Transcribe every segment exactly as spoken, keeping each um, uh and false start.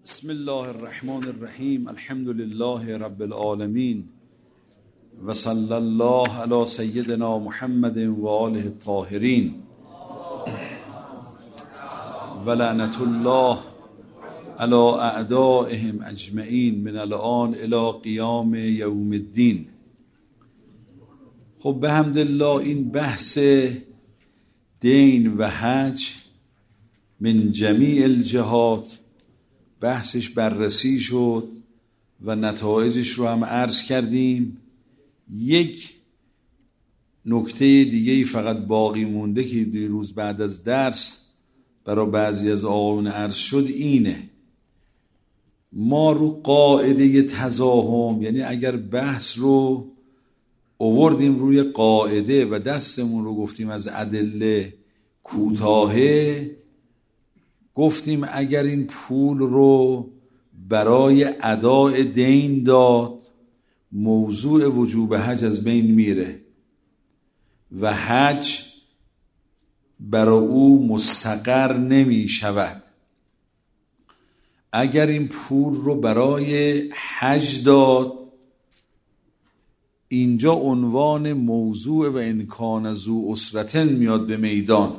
بسم الله الرحمن الرحیم. الحمد لله رب العالمین و صلی الله علی سیدنا محمد و آله الطاهرین و لعنت الله علی اعدائهم اجمعین من الآن الی قیام یوم الدین. خب به حمدالله این بحث دین و حج من جمیع الجهات بحثش بررسی شد و نتایجش رو هم عرض کردیم. یک نکته دیگه فقط باقی مونده که دیروز بعد از درس برای بعضی از آقایون عرض شد اینه: ما رو قاعده تزاحم، یعنی اگر بحث رو آوردیم روی قاعده و دستمون رو گفتیم از ادله کوتاهه، گفتیم اگر این پول رو برای اداء دین داد موضوع وجوب حج از بین میره و حج برای او مستقر نمی شود. اگر این پول رو برای حج داد، اینجا عنوان موضوع و امکان ذو اسرتن میاد به میدان.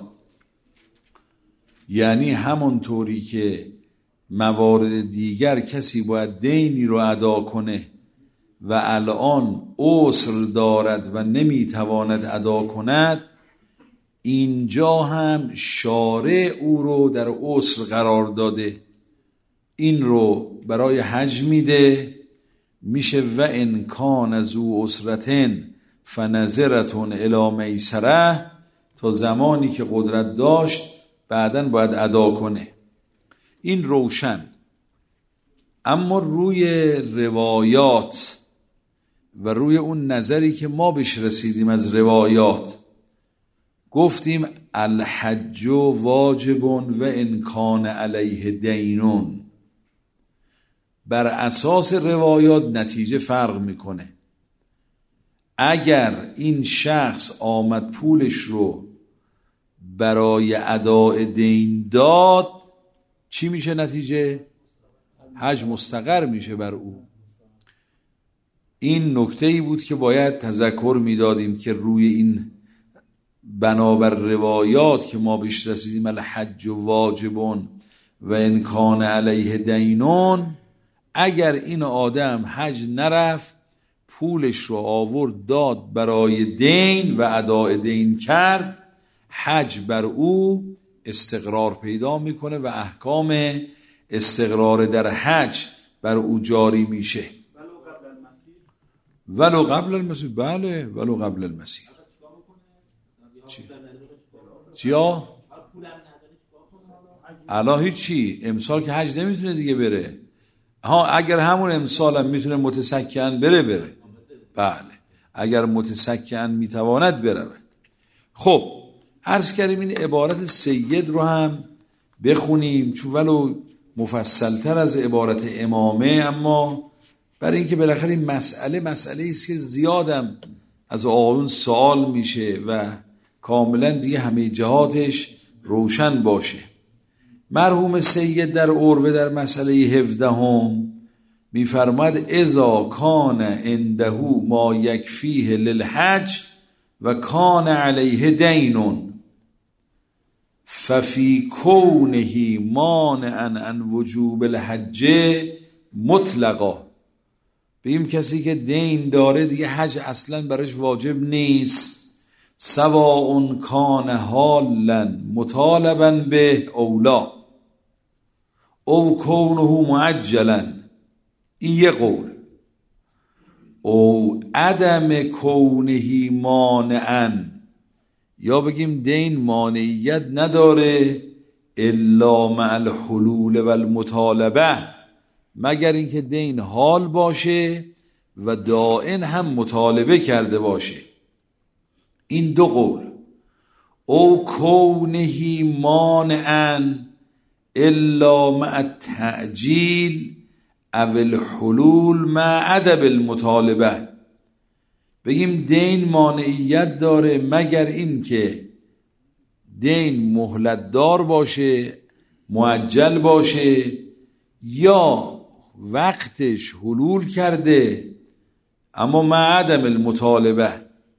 یعنی همونطوری که موارد دیگر کسی باید دینی رو ادا کنه و الان عسر دارد و نمیتواند ادا کند، اینجا هم شارع او رو در عسر قرار داده، این رو برای حج میده، میشه و ان کان ذو اسرتن فنظرة الی میسره، تا زمانی که قدرت داشت بعداً باید ادا کنه. این روشن. اما روی روایات و روی اون نظری که ما بهش رسیدیم از روایات، گفتیم الحج واجب و ان کان علیه دینون. بر اساس روایات نتیجه فرق میکنه. اگر این شخص آمد پولش رو برای اداء دین داد، چی میشه نتیجه؟ حج مستقر میشه بر او. این نکته ای بود که باید تذکر میدادیم که روی این بنابر روایات که ما بهش رسیدیم الحج واجبون و ان کان علیه دینون، اگر این آدم حج نرفت پولش رو آورد داد برای دین و اداء دین کرد، حج بر او استقرار پیدا میکنه و احکام استقرار در حج بر او جاری میشه. ولو قبل المسیح. بله ولو قبل المسیح. چی؟ چیا؟ الان هیچی، امسال که حج نمیتونه دیگه بره. ها اگر همون امسال هم میتونه متسکن بره بره. بله اگر متسکن میتواند بره. خب عرض کردیم این عبارت سید رو هم بخونیم، چون ولو مفصلتر از عبارت امامه، اما برای اینکه بالاخره این مسئله مسئله ایست که زیادم از آقایون سوال میشه و کاملا دیگه همه جهاتش روشن باشه. مرحوم سید در عروه در مسئله هفدهم میفرماد اذا کان عنده ما یکفیه للحج و کان علیه دینون ففی کونه مانعا عن وجوب الحج مطلقا. بگیم کسی که دین داره دیگه حج اصلا برش واجب نیست، سواء کان حالا مطالبا به اولا او کونه معجلا. این یه قول. او عدم کونه مانعا، یا بگیم دین مانعیت نداره الا مع الحلول و المطالبه، مگر اینکه دین حال باشه و دائن هم مطالبه کرده باشه. این دو قول. او کونه مانعا الا مع التعجیل او الحلول مع عدم المطالبه. بگیم دین مانعیت داره مگر این که دین مهلت دار باشه، معجل باشه، یا وقتش حلول کرده اما مع عدم المطالبه،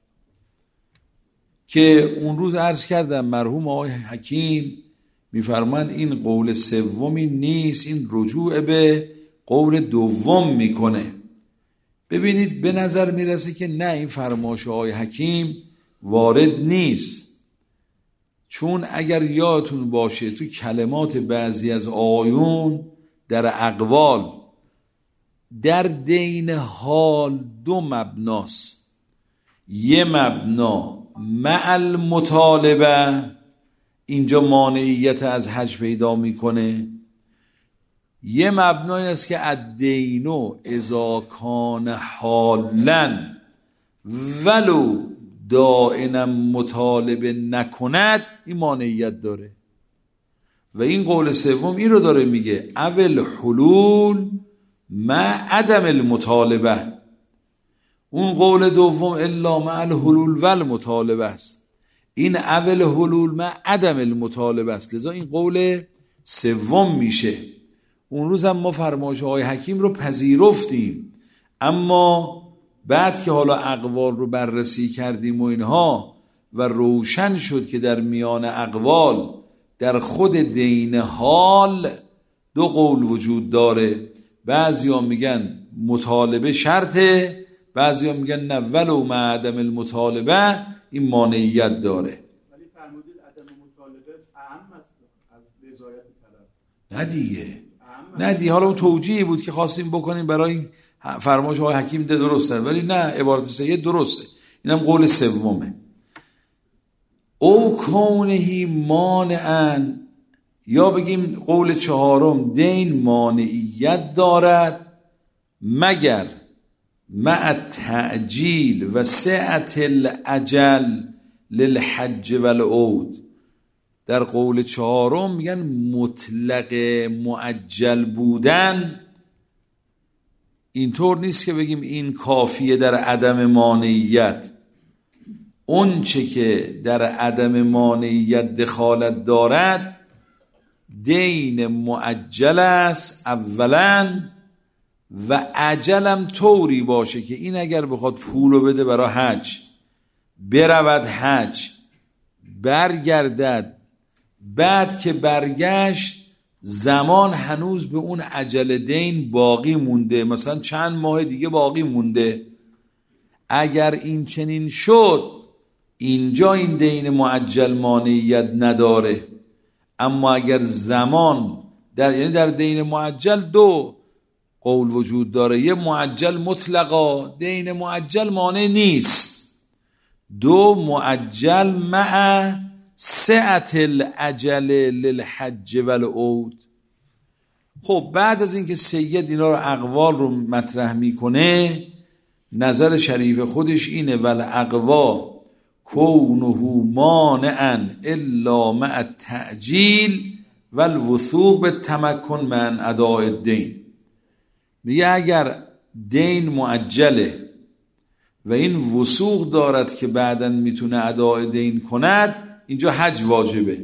که اون روز عرض کردم مرحوم آقای حکیم میفرمان این قول سومی نیست، این رجوع به قول دوم میکنه. ببینید به نظر میرسه که نه، این فرمایش آقای حکیم وارد نیست، چون اگر یادتون باشه تو کلمات بعضی از آیون در اقوال در دین حال دو مبناست، یه مبنا مع المطالبه، اینجا مانعیت از حج پیدا میکنه، یه مبنای است که الدینو اذا کان حالا ولو دائما مطالبه نکند، این مانعیت داره. و این قول سوم این رو داره میگه اول حلول مع عدم المطالبه، اون قول دوم الا مع الحلول و المطالبه است، این اول حلول مع عدم المطالبه است، لذا این قول سوم میشه. اون روز هم ما فرمایش آقای حکیم رو پذیرفتیم، اما بعد که حالا اقوال رو بررسی کردیم و اینها و روشن شد که در میان اقوال در خود دین حال دو قول وجود داره، بعضی ها میگن مطالبه شرطه، بعضی ها میگن نه ولو مع عدم المطالبه این مانعیت داره. ولی فرمودید عدم مطالبه اهم است از رضایت طلب. نه دیگه، نه دیگه، حالا اون توجیهی بود که خواستیم بکنیم برای فرمایش های حکیم ده درسته، ولی نه، عبارت سید درسته، اینم قول سومه. او کونهی مانعاً، یا بگیم قول چهارم دین مانعیت دارد مگر مع تعجیل و سعت الاجل للحج والعود. در قول چهارم میگن مطلق معجل بودن اینطور نیست که بگیم این کافیه در عدم مانعیت، اون چه که در عدم مانعیت دخالت دارد دین معجل است اولا، و عجلم طوری باشه که این اگر بخواد پولو بده برای حج، برود حج، برگردد، بعد که برگشت زمان هنوز به اون عجل دین باقی مونده، مثلا چند ماه دیگه باقی مونده، اگر این چنین شد اینجا این دین معجل مانعیت نداره. اما اگر زمان در یعنی در دین معجل دو قول وجود داره، یه معجل مطلقا دین معجل مانع نیست، دو معجل مع سعت العجل للحج والعود. خب بعد از اینکه سید اینا رو اقوال رو مطرح میکنه، نظر شریف خودش اینه والاقوا کونه مانعا الا مع التعجیل والوثوق بالتمکن من اداء الدین. میگه اگر دین معجله و این وثوق دارد که بعداً میتونه اداء دین کند، اینجا حج واجبه.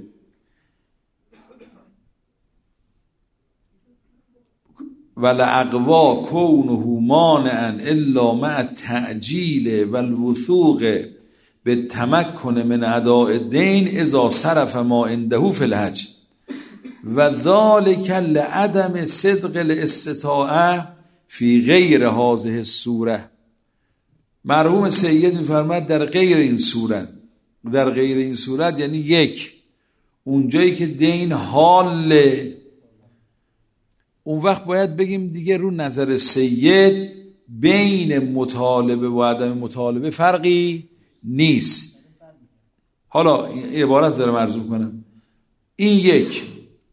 والاقوا کونه مانعا الا مع التعجیل والوثوق بالتمکن من اداء الدین اذا صرف ما عنده فی الحج و ذلک لعدم صدق الاستطاعه فی غیر هذه الصوره. مرحوم سید می‌فرماید در غیر این صورت، در غیر این صورت یعنی یک، اونجایی که دین حاله، اون وقت باید بگیم دیگه رو نظر سید بین مطالبه و عدم مطالبه فرقی نیست. حالا این عبارت دارم عرض کنم، این یک.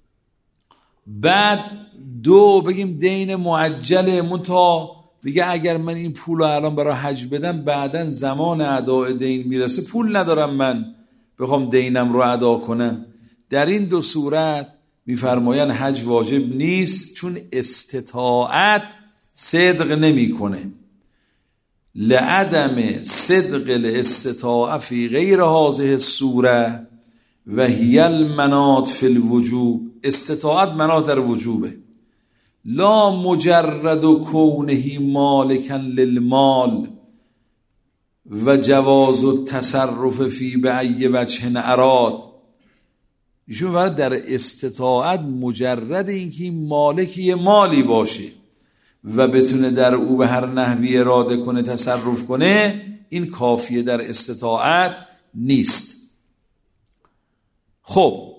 بعد دو بگیم دین معجله، منتها میگه اگر من این پول رو الان برای حج بدم بعدن زمان اداء دین میرسه پول ندارم من بخوام دینم رو ادا کنم. در این دو صورت میفرماین حج واجب نیست، چون استطاعت صدق نمیکنه. لعدم صدق الاستطاعه فی غیر هذه الصوره و هی المناط فی الوجوب. استطاعت مناط در وجوبه لا مجرد کونه مالکا للمال و جواز التصرف فی بأی وجه اراد. ایشون فرمود در استطاعت مجرد اینکه این مالک یه مالی باشه و بتونه در او به هر نحوی اراده کنه، تصرف کنه، این کافیه در استطاعت نیست. خب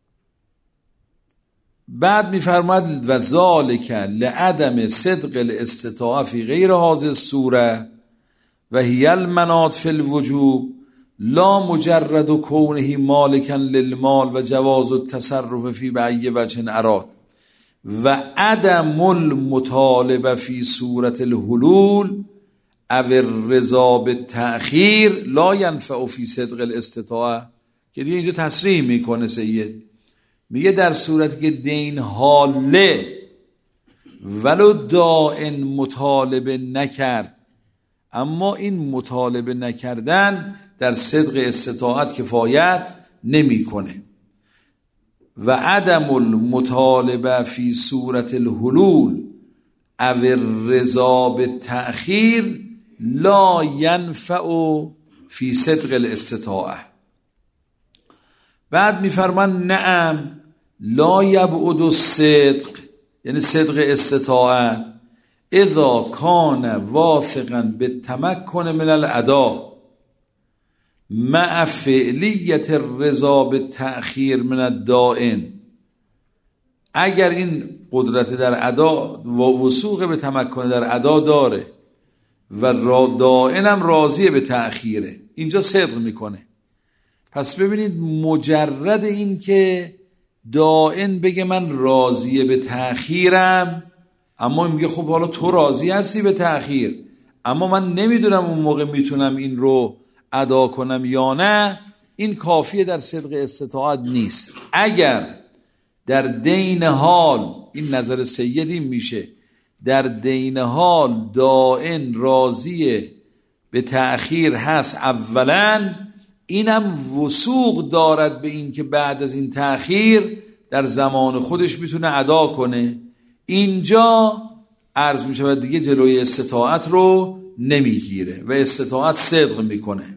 بعد میفرماید و ذالک لعدم صدق الاستطاعه فی غیر هذه الصوره و هی المناط فی الوجوب لا مجرد کونه مالکا للمال و جواز التصرف فی بأی وجه اراد و عدم المطالبه فی صورت الحلول او الرضا بالتأخیر لا ینفع فی صدق الاستطاعه. که دیگه اینجا تصریح میکنه سید، میگه در صورتی که دین حاله ولو دائن مطالبه نکرد، اما این مطالبه نکردن در صدق استطاعت کفایت نمیکنه. و عدم المطالبه فی صورت الحلول او الرضا بالتأخیر لا ینفع فی صدق الاستطاعه. بعد میفرمان نعم لا یبعد الصدق، یعنی صدق استطاعت، اذا کان واثقا بالتمکن من الاداء مع فعلیت الرضا بالتأخیر من الدائن. اگر این قدرت در ادا و وثوق به تمکن در ادا داره و دائنم راضیه به تأخیره، اینجا صدق میکنه. پس ببینید مجرد این که دائن بگه من راضیه به تأخیرم، اما میگه خب حالا تو راضی هستی به تأخیر اما من نمیدونم اون موقع میتونم این رو ادا کنم یا نه، این کافیه در صدق استطاعت نیست. اگر در دین حال، این نظر سیدی میشه، در دین حال دائن راضیه به تأخیر هست اولا، اینم وثوق دارد به این که بعد از این تأخیر در زمان خودش میتونه ادا کنه، اینجا عرض میشه و دیگه جلوی استطاعت رو نمیگیره و استطاعت صدق میکنه.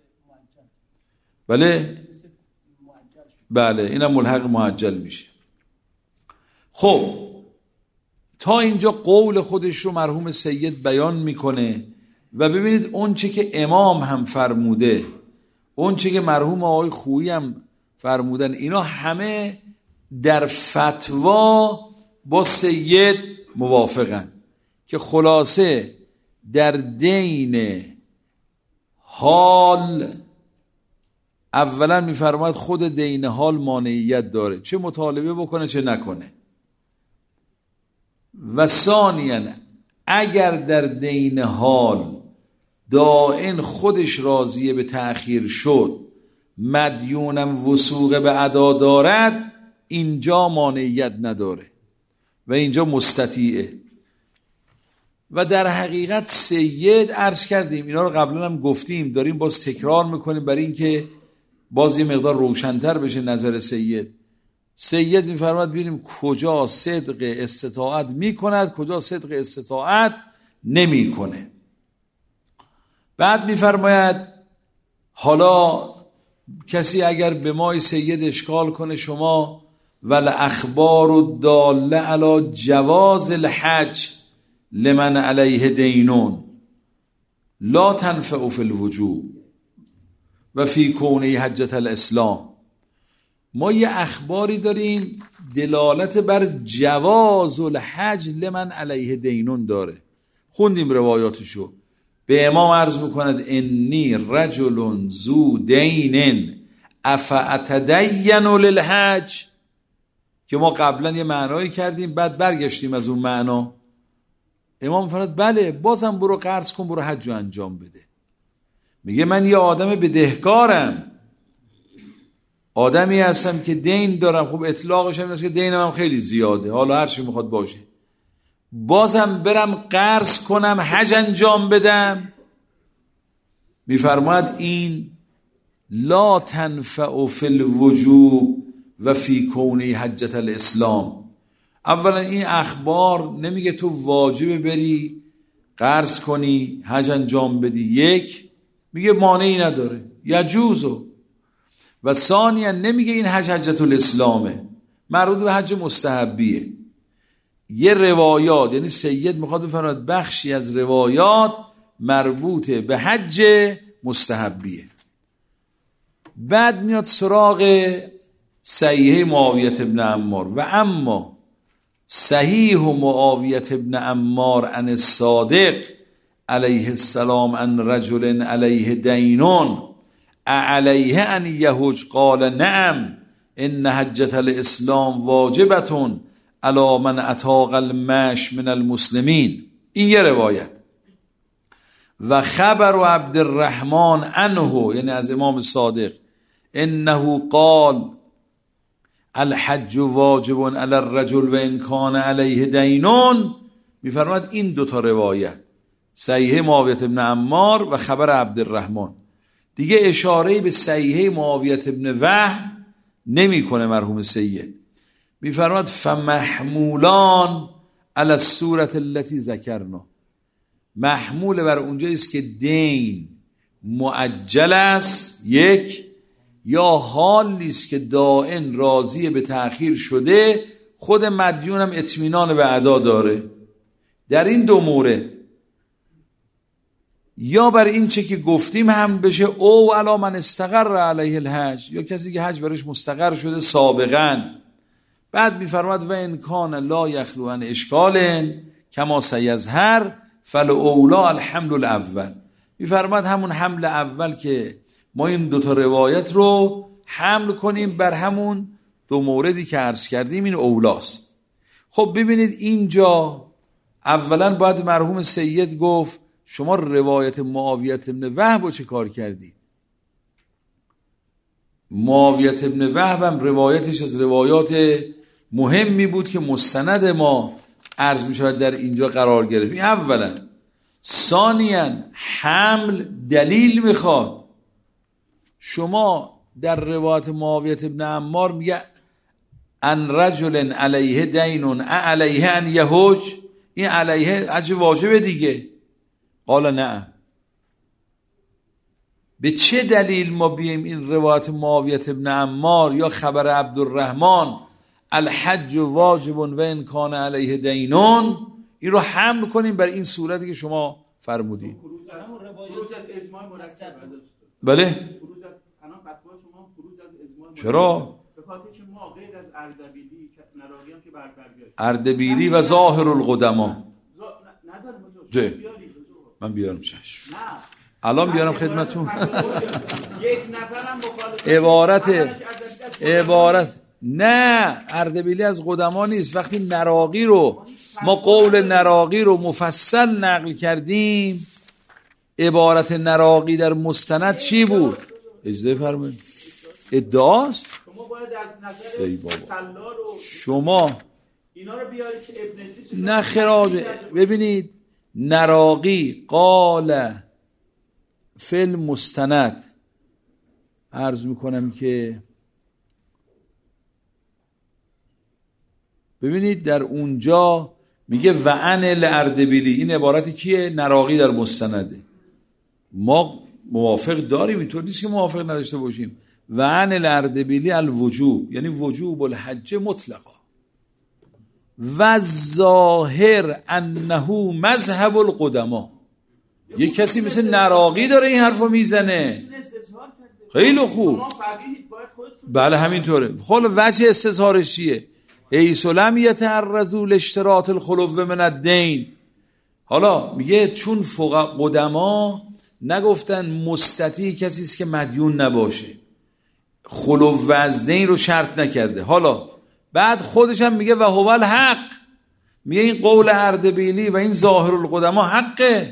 بله بله اینم ملحق معجل میشه. خب تا اینجا قول خودش رو مرحوم سید بیان میکنه و ببینید اون چه که امام هم فرموده، اون چه که مرحوم آقای خویی هم فرمودن، اینا همه در فتوا با سید موافقن که خلاصه در دین حال اولا میفرماید خود دین حال مانعیت داره، چه مطالبه بکنه چه نکنه. و ثانیاً اگر در دین حال دائن خودش راضیه به تأخیر شد، مدیونم وثوق به ادا دارد، اینجا مانعیت نداره و اینجا مستطیعه. و در حقیقت سید عرض کردیم، اینا رو قبلا هم گفتیم، داریم باز تکرار میکنیم برای اینکه باز یه مقدار روشن‌تر بشه نظر سید. سید میفرماد ببینیم کجا صدق استطاعت میکند، کجا صدق استطاعت نمیکنه. بعد میفرماید حالا کسی اگر به ما سید اشکال کنه شما ول اخبار الداله علی جواز الحج لمن علیه دینون لا تنفع فی الوجوب و فی کونه حجت الاسلام. ما یه اخباری داریم دلالت بر جواز الحج لمن علیه دینون داره، خوندیم روایاتشو. به امام عرض میکند انی رجل ذو دین افاتدین للحج، که ما قبلا یه معنایی کردیم بعد برگشتیم از اون معنا. امام فرمود بله بازم برو قرض کن، برو حج رو انجام بده. میگه من یه آدم بدهکارم، آدمی هستم که دین دارم، خب اطلاقش هم اینه که دینم هم خیلی زیاده، حالا هر چی میخواد باشه، بازم برم قرض کنم حج انجام بدم؟ میفرماید این لا تنفع فی الوجوب و فی کونه حجت الاسلام. اولا این اخبار نمیگه تو واجب بری قرض کنی حج انجام بدی، یک میگه مانعی نداره یجوزو، و ثانیا نمیگه این حج حجت الاسلامه، مربوط به حج مستحبیه. یه روایات، یعنی سید میخواد بفرماید بخشی از روایات مربوط به حج مستحبیه. بعد میاد سراغ صحیح معاویه ابن عمار. و اما صحیح معاویه ابن عمار عن الصادق علیه السلام عن رجل علیه دینون علیه ان یحج قال نعم ان حجة الاسلام واجبتون علی من اطاق المش من المسلمین. این یه روایت. و خبر و عبد الرحمن عنه، یعنی از امام صادق، انه قال الحج واجب علی الرجل و ان کان علیه دینون. میفرماید این دوتا روایت صحیح معاویه ابن عمار و خبر عبد الرحمن دیگه اشاره به صحیح معاویه ابن وحب نمی کنه مرحوم سید. میفرماید فمحمولان علی الصورة التي ذکرنا، محمول بر اونجایی است که دین مؤجل است، یک، یا حالی است که دائن راضی به تأخیر شده، خود مدیون هم اطمینان به ادا داره. در این دو مورد یا بر این چه که گفتیم هم بشه او علی من استقر علیه الحج، یا کسی که حج برش مستقر شده سابقا. بعد میفرماد و ان کان لا یخلو عن اشکال کما سیظهر فالاولی الحمل الاول. میفرماد همون حمل اول که ما این دوتا روایت رو حمل کنیم بر همون دو موردی که عرض کردیم، این اولاست. خب ببینید اینجا اولا باید مرحوم سید گفت شما روایت معاویه ابن وهب رو چه کار کردید؟ معاویه ابن وهب هم روایتش از روایات مهمی بود که مستند ما عرض می شود در اینجا قرار گرفت. این اولا. ثانیاً حمل دلیل میخواد. شما در روایت معاویه ابن عمار میگه ان رجل علیه دینون علیه ان یحج، این علیه حج واجبه دیگه. قال نه. به چه دلیل ما بیایم این روایت معاویه ابن عمار یا خبر عبدالرحمن الحج واجب و ان کان علیه دینون این رو حمل کنیم بر این صورتی که شما فرمودید؟ خروج از اجماع مرتب. بله. الان فتوا شما خروج از اجماع مرتب. چرا؟ به خاطر که ما غیر از اردبیلی نراقی هم که بر برگشت. اردبیلی و ظاهر القدما. ندارم من بیارم چشم. نه. الان بیارم خدمتون. یک نفرم مخالفت. عبارت عبارت نه، اردبیلی از قدما نیست. وقتی نراقی رو ما قول نراقی رو مفصل نقل کردیم، عبارت نراقی در مستند چی بود؟ اجازه فرمایید. ادعاست؟ شما باید از نظر سلار و شما اینا رو بیارید که ابن ادریس نه خراج. ببینید نراقی قال فل مستند، عرض میکنم که ببینید در اونجا میگه و ان الاردبیلی. این عبارت کیه؟ نراقی در مستنده. ما موافق داریم، اینطور نیست که موافق نداشته باشیم. و ان الاردبیلی الوجوب، یعنی وجوب الحج مطلقا. و ظاهر انه مذهب القدما. یه کسی مثل نراقی داره این حرفو میزنه. خیلی خوب. بله همینطوره. خب وجه استظهارش چیه؟ حیث لم یتعرضوا لاشتراط الخلو من الدین. حالا میگه چون فقها قدما نگفتن مستطیع کسی است که مدیون نباشه، خلو از دین رو شرط نکرده. حالا بعد خودش هم میگه و هو الحق، میگه این قول اردبیلی و این ظاهر القدما حقه.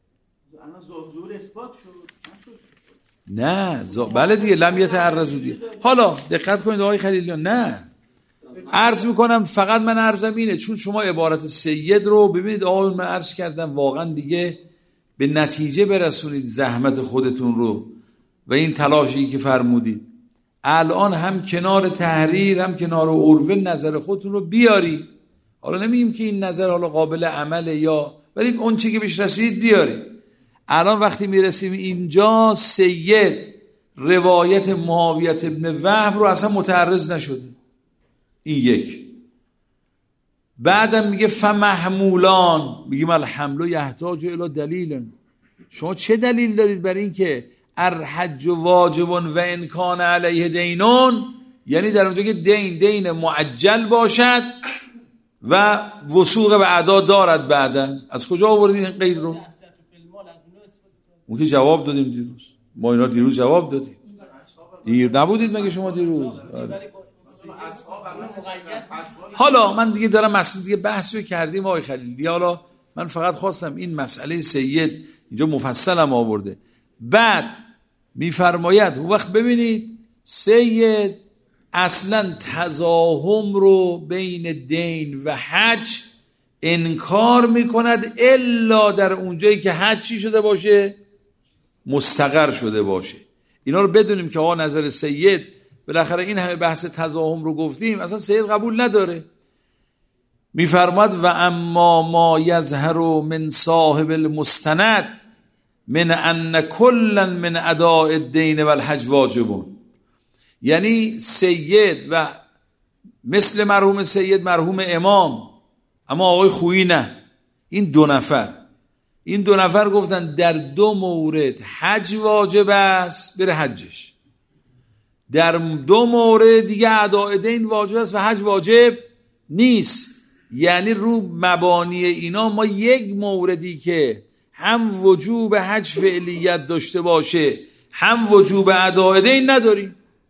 نه ز... بله دیگه لم یتعرضوا دیگه. حالا دقت کنید آقای خلیلیان، نه عرض میکنم فقط من عرضم اینه، چون شما عبارت سید رو ببینید آقای من عرض کردم واقعا دیگه به نتیجه برسونید زحمت خودتون رو و این تلاشی که فرمودید. الان هم کنار تحریر هم کنار عروه نظر خودتون رو بیاری. حالا نمیگیم که این نظر حالا قابل عمله یا، ولی اون چی که بهش رسید بیاریم. الان وقتی میرسیم اینجا سید روایت معاویه ابن وهب رو اصلا متعرض نشده، این یک. بعدم میگه فمحمولان، میگیم الحمل یحتاج الی دلیل. شما چه دلیل دارید بر این که الحج واجب و ان کان علیه دینون، یعنی در اونجا که دین دین معجل باشد و وثوق به ادا دارد بعدن، از کجا آوردید این قید رو؟ اون که جواب دادیم دیروز، ما اینا دیروز جواب دادیم. دیر نبودید مگه شما دیروز؟ حالا من دیگه دارم مسئله دیگه بحثی کردیم آقای خلیل دیگه، حالا من فقط خواستم این مسئله سید اینجا مفصلم آورده. بعد میفرماید اون وقت ببینید سید اصلا تزاحم رو بین دین و حج انکار میکند الا در اونجایی که حج چی شده باشه؟ مستقر شده باشه. اینا رو بدونیم که آقا نظر سید بالاخره این همه بحث تزاحم رو گفتیم اصلا سید قبول نداره. میفرماد و اما ما یظهر من صاحب المستند من ان کلا من اداء الدین و الحج واجبون، یعنی سید و مثل مرحوم سید مرحوم امام، اما آقای خویی نه، این دو نفر این دو نفر گفتن در دو مورد حج واجب است بره حجش، در دو مورد دیگه اداء دین واجب است و حج واجب نیست. یعنی رو مبانی اینا ما یک موردی که هم وجوب حج فعلیت داشته باشه هم وجوب اداء دین نداریم.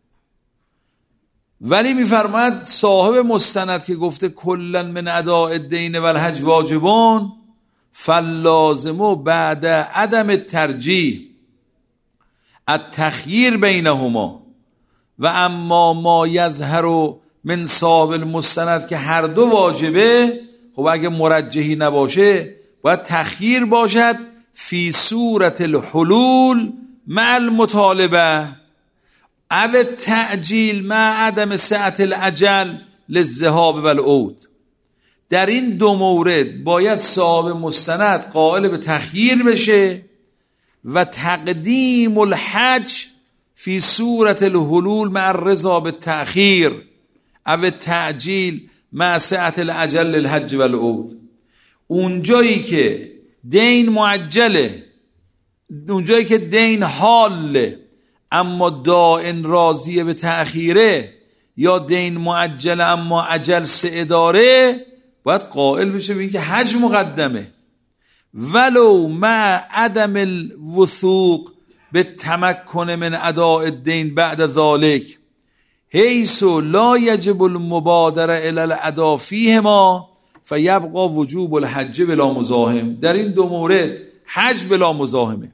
ولی میفرماید صاحب مستند که گفته کلا من اداء الدین و الحج واجبون فلازم بعد عدم الترجیح التخییر بینهما و اما ما یظهر من صاحب المستند که هر دو واجبه، خب اگه مرجحی نباشه باید تخییر باشد فی صورت الحلول مع المطالبه او تعجیل مع عدم سعت العجل للذهاب والعود. در این دو مورد باید صاحب مستند قائل به تخییر بشه و تقدیم الحج فی صورت الحلول مع الرضا بالتأخیر او تعجیل مع سعت العجل للحج والعود. اونجایی که دین معجله، اونجایی که دین حاله اما دائن راضیه به تأخیره، یا دین معجل اما عجل سه داره، باید قائل بشه به این که حج مقدمه ولو مع عدم الوثوق به تمکن من اداء الدین بعد ذالک حیث لا یجب المبادره الی الاداء فیهما فیبقى وجوب الحج بلا مزاحم. در این دو مورد حج بلا مزاحمه.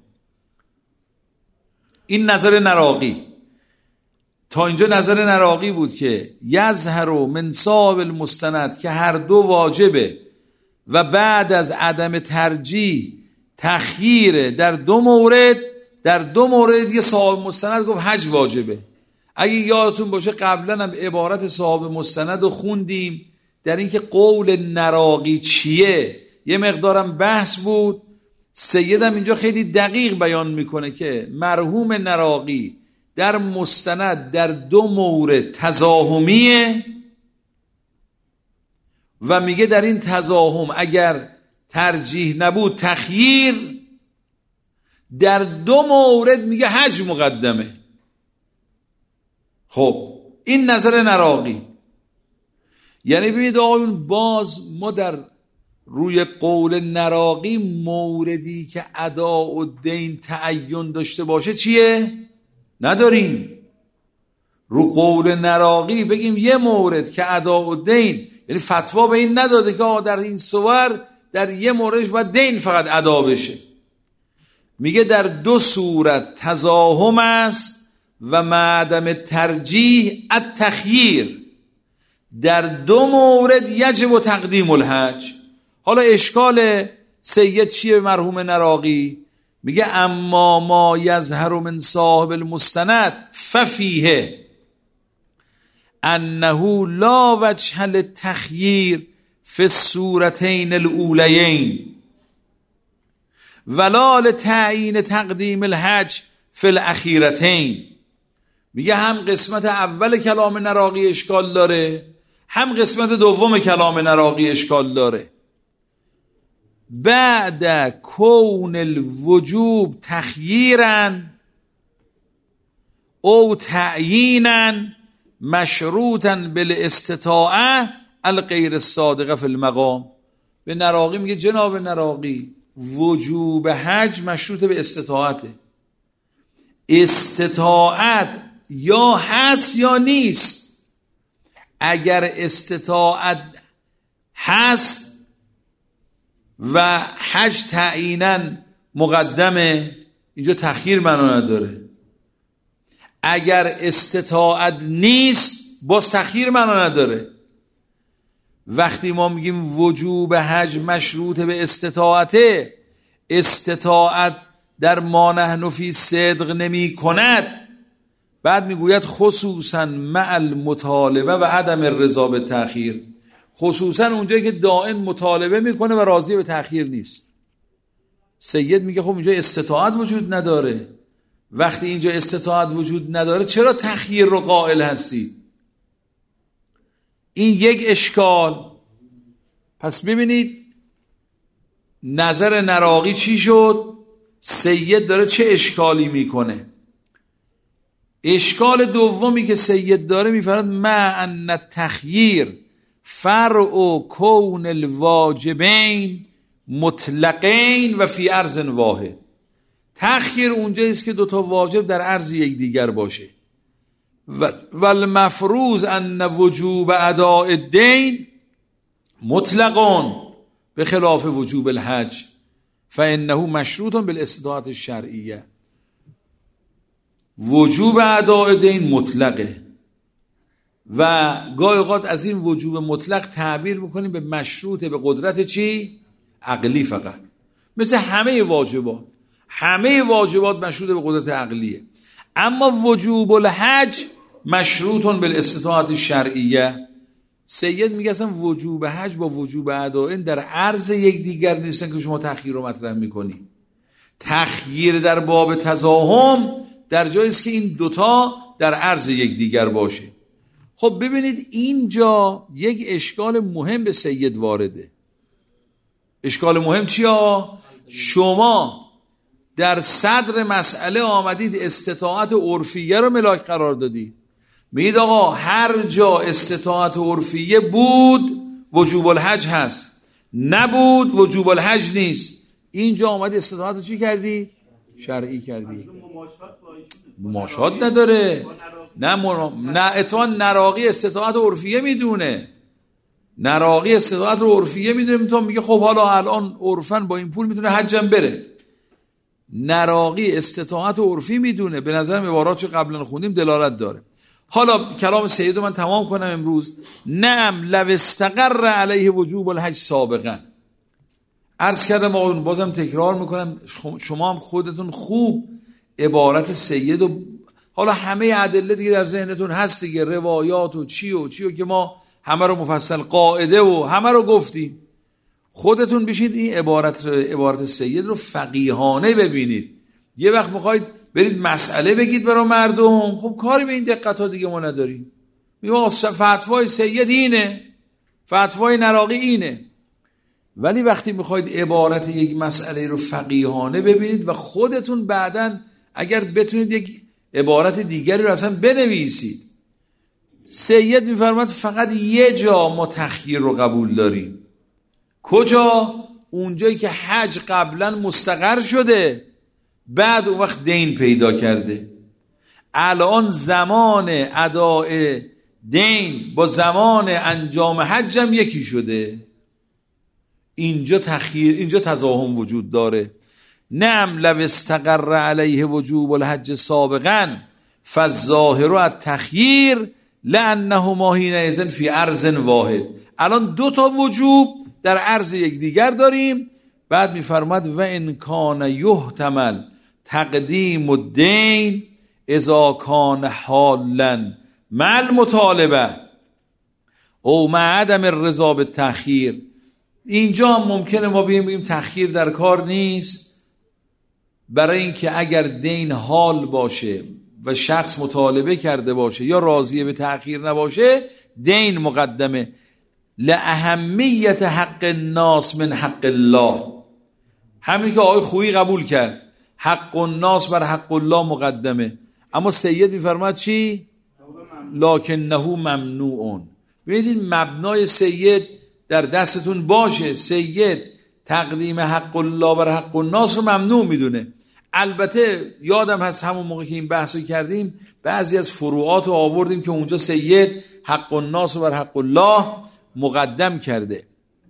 این نظر نراقی. تا اینجا نظر نراقی بود که یظهر من صاحب المستند که هر دو واجبه و بعد از عدم ترجیح تخییر در دو مورد، در دو مورد دیگه صاحب مستند گفت حج واجبه. اگه یادتون باشه قبلا هم عبارت صاحب مستند رو خوندیم در اینکه قول نراقی چیه، یه مقدارم بحث بود. سیدم اینجا خیلی دقیق بیان میکنه که مرحوم نراقی در مستند در دو مورد تزاحمیه و میگه در این تزاحم اگر ترجیح نبود تخییر، در دو مورد میگه حج مقدمه. خب این نظر نراقی. یعنی ببینید آقایون باز ما در روی قول نراقی موردی که اداء الدین تعین داشته باشه چیه؟ نداریم. رو قول نراقی بگیم یه مورد که اداء الدین، یعنی فتوا به این نداده که آقا در این صور در یه موردش باید دین فقط ادا بشه. میگه در دو صورت تزاحم است و معدم ترجیح التخییر، در دو مورد یجب تقدیم الحج. حالا اشکال سید چیه مرحوم نراقی؟ میگه اما ما یظهر من صاحب المستند ففیه انه لا وجه للتخییر فی الصورتین الاولیین ولا لتعیین تقدیم الحج فی الاخیرتین. میگه هم قسمت اول کلام نراقی اشکال داره، هم قسمت دوم کلام نراقی اشکال داره. بعد کون الوجوب تخییرا او تعیینا مشروطا بالاستطاعه الغیر الصادقه فی المقام. به نراقی میگه جناب نراقی وجوب حج مشروط به استطاعته. استطاعت یا هست یا نیست. اگر استطاعت هست و حج تعیینا مقدمه، اینجا تخییر معنا نداره. اگر استطاعت نیست باز تخییر معنا نداره. وقتی ما میگیم وجوب حج مشروط به استطاعته، استطاعت در ما نحن فی صدق نمی کند، بعد میگوید خصوصا مع المطالبه و عدم الرضا به تأخیر. خصوصا اونجایی که دائم مطالبه میکنه و راضی به تأخیر نیست. سید میگه خب اینجا استطاعت وجود نداره. وقتی اینجا استطاعت وجود نداره چرا تخییر رو قائل هستی؟ این یک اشکال. پس ببینید نظر نراقی چی شد؟ سید داره چه اشکالی میکنه؟ اشکال دومی که سید داره میفرماید مع ان التخییر فرع کون الواجبین مطلقین و فی ارض واحد. تخییر اونجاییست که دوتا واجب در عرض یک دیگر باشه. و المفروض ان وجوب اداء الدین مطلقان به خلاف وجوب الحج فانه مشروط بالاستطاعت الشرعیه. وجوب اداء دین مطلقه و گاهی اوقات از این وجوب مطلق تعبیر میکنیم به مشروط به قدرت چی؟ عقلی فقط. مثل همه واجبات، همه واجبات مشروط به قدرت عقلیه. اما وجوب الحج مشروط بالاستطاعت الشرعیه. سید میگه اصلا وجوب حج با وجوب اداء در عرض یک دیگر نیستن که شما تخییر رو مطرح میکنی. تخییر در باب تزاحم در جایی است که این دوتا در عرض یک دیگر باشه. خب ببینید اینجا یک اشکال مهم به سید وارده. اشکال مهم چیه؟ شما در صدر مسئله آمدید استطاعت عرفیه رو ملاک قرار دادید. میگید آقا هر جا استطاعت عرفیه بود وجوب الحج هست، نبود وجوب الحج نیست. اینجا آمدی استطاعت رو چی کردی؟ شرعی کردی. مماشات نداره. نه من... نه اتوان نراقی استطاعت عرفیه میدونه. نراقی استطاعت رو عرفیه میدونه. میتونه میگه خب حالا الان عرفاً با این پول میتونه حجم بره. نراقی استطاعت عرفی میدونه. به نظرم عبارات که قبلا خوندیم دلالت داره. حالا کلام سید رو من تمام کنم امروز. نعم لو استقر علیه وجوب الحج سابقا. عرض کردم آقا بازم تکرار میکنم، شما هم خودتون خوب عبارت سید و حالا همه ادله دیگه در ذهنتون هست دیگه، روایات و چی و چی و که ما همه رو مفصل قاعده و همه رو گفتیم. خودتون بشید این عبارت عبارت سید رو فقیهانه ببینید. یه وقت میخواید برید مسئله بگید برای مردم، خب کاری به این دقت ها دیگه ما نداریم. میگم فتوای سید اینه، فتوای نراقی اینه. ولی وقتی میخواید عبارت یک مسئله رو فقیهانه ببینید و خودتون بعداً اگر بتونید یک عبارت دیگری رو اصلا بنویسید. سید میفرماید فقط یه جا ما تخییر رو قبول داریم. کجا؟ اونجایی که حج قبلا مستقر شده، بعد اون وقت دین پیدا کرده. الان زمان اداء دین با زمان انجام حج هم یکی شده. اینجا تخییر، اینجا تزاحم وجود داره. نعم لو استقر علیه وجوب الحج سابقا فالظاهر التخییر لانهما حینئذ فی ارض واحد. الان دو تا وجوب در عرض یک دیگر داریم. بعد میفرماد و ان کان یحتمل تقدیم الدین اذا کان حالا مع المطالبه او مع عدم الرضا به تأخیر. اینجا هم ممکنه ما بگیم بگیم تأخیر در کار نیست، برای اینکه اگر دین حال باشه و شخص مطالبه کرده باشه یا راضیه به تأخیر نباشه، دین مقدمه. لاهمیت حق الناس من حق الله، همین که آقای خویی قبول کرد حق الناس بر حق الله مقدمه. اما سید میفرماد چی؟ لکنه ممنوعون. ببینید مبنای سید در دستتون باشه، سید تقدیم حق الله بر حق الناس رو ممنوع میدونه. البته یادم هست همون موقع که این بحثو کردیم بعضی از فروعات رو آوردیم که اونجا سید حق الناس بر حق الله مقدم کرده.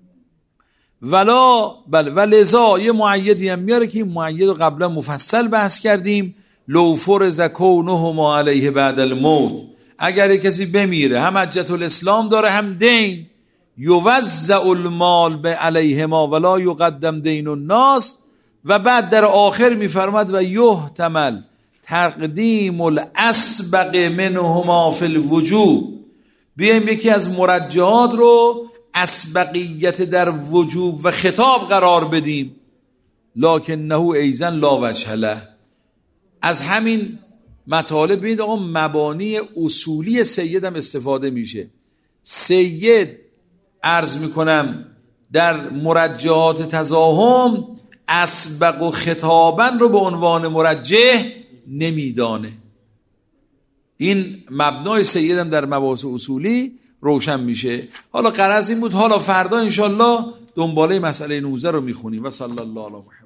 ولا بل ولذا یه معیدی هم میاره که این معید رو قبلا مفصل بحث کردیم. لو فرض کونهما علیه بعد الموت، اگر کسی بمیره هم حجت الاسلام داره هم دین، یوزع المال به علیهما ولا یقدم دین الناس. و بعد در آخر میفرماد و یحتمل تقدیم الاسبق منهما فی الوجوب. بیایم یکی از مرجحات رو اسبقیت در وجوب و خطاب قرار بدیم. لکنه ایزن لا وجه له. از همین مطالب ببینید آقا مبانی اصولی سید هم استفاده میشه. سید عرض میکنم در مرجحات تزاحم اسبق و خطابن رو به عنوان مرجح نمیدانه. این مبنای سید هم در مباحث اصولی روشن میشه. حالا غرض این بود، حالا فردا انشالله دنباله مسئله نوزه رو میخونیم. و صلی الله علیه و